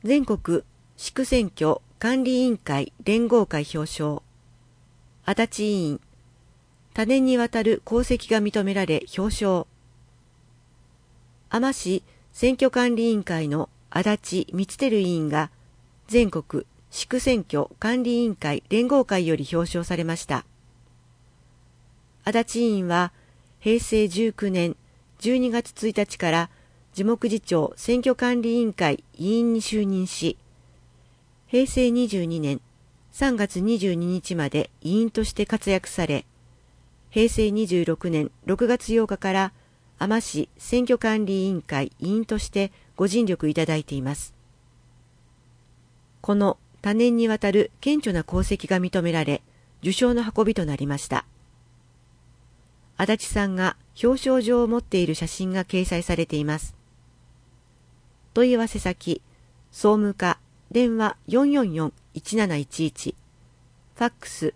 全国地区選挙管理委員会連合会表彰。足立委員、多年にわたる功績が認められ表彰。海士選挙管理委員会の足立光輝委員が全国地区選挙管理委員会連合会より表彰されました。足立委員は平成19年12月1日から樹木次長選挙管理委員会委員に就任し、平成22年3月22日まで委員として活躍され、平成26年6月8日から海士選挙管理委員会委員としてご尽力いただいています。この多年にわたる顕著な功績が認められ、受賞の運びとなりました。足立さんが表彰状を持っている写真が掲載されています。問い合わせ先、総務課、電話 444-1711、ファックス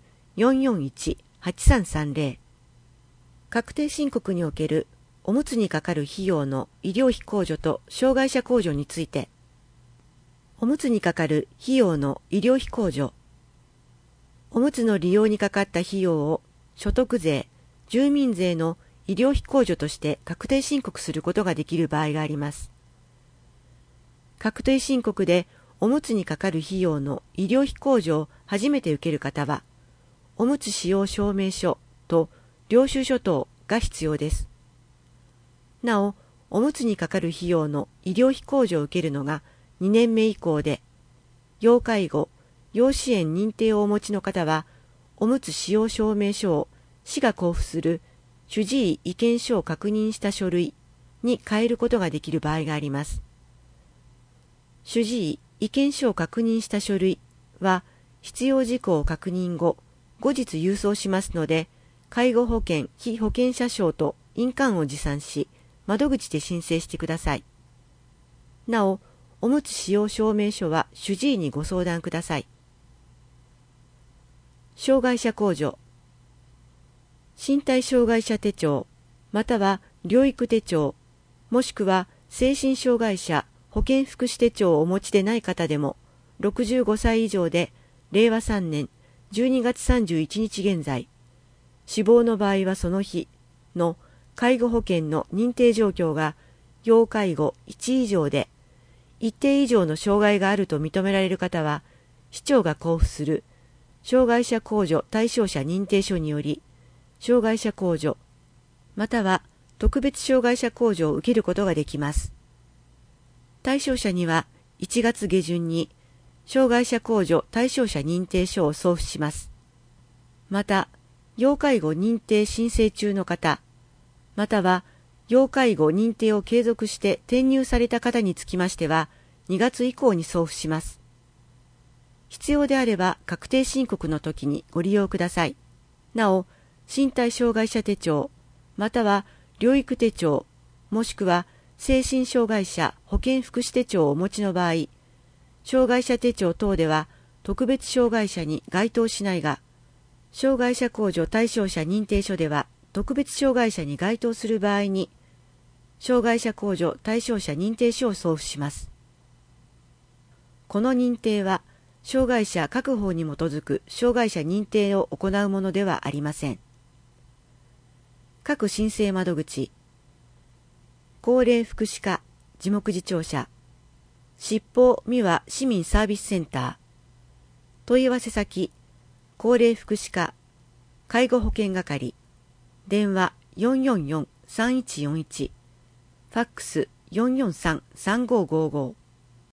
441-8330。確定申告におけるおむつにかかる費用の医療費控除と障害者控除について、おむつにかかる費用の医療費控除、おむつの利用にかかった費用を所得税、住民税の医療費控除として確定申告することができる場合があります。確定申告でおむつにかかる費用の医療費控除を初めて受ける方は、おむつ使用証明書と領収書等が必要です。なお、おむつにかかる費用の医療費控除を受けるのが2年目以降で、要介護、要支援認定をお持ちの方は、おむつ使用証明書を市が交付する主治医意見書を確認した書類に変えることができる場合があります。主治医意見書を確認した書類は必要事項を確認後、後日郵送しますので、介護保険被保険者証と印鑑を持参し、窓口で申請してください。なお、おむつ使用証明書は主治医にご相談ください。障害者控除。身体障害者手帳、または療育手帳、もしくは精神障害者保健福祉手帳をお持ちでない方でも、65歳以上で令和3年12月31日現在、死亡の場合はその日の介護保険の認定状況が要介護1以上で、一定以上の障害があると認められる方は、市長が交付する障害者控除対象者認定書により、障害者控除、または特別障害者控除を受けることができます。対象者には1月下旬に障害者控除対象者認定書を送付します。また、要介護認定申請中の方、または要介護認定を継続して転入された方につきましては、2月以降に送付します。必要であれば確定申告の時にご利用ください。なお、身体障害者手帳、または療育手帳、もしくは精神障害者保健福祉手帳をお持ちの場合、障害者手帳等では特別障害者に該当しないが、障害者控除対象者認定書では特別障害者に該当する場合に、障害者控除対象者認定書を送付します。この認定は、障害者確保に基づく障害者認定を行うものではありません。各申請窓口、高齢福祉課樹木次長社、七宝三輪市民サービスセンター、問い合わせ先、高齢福祉課介護保険係、電話 444-3141、ファックス 443-3555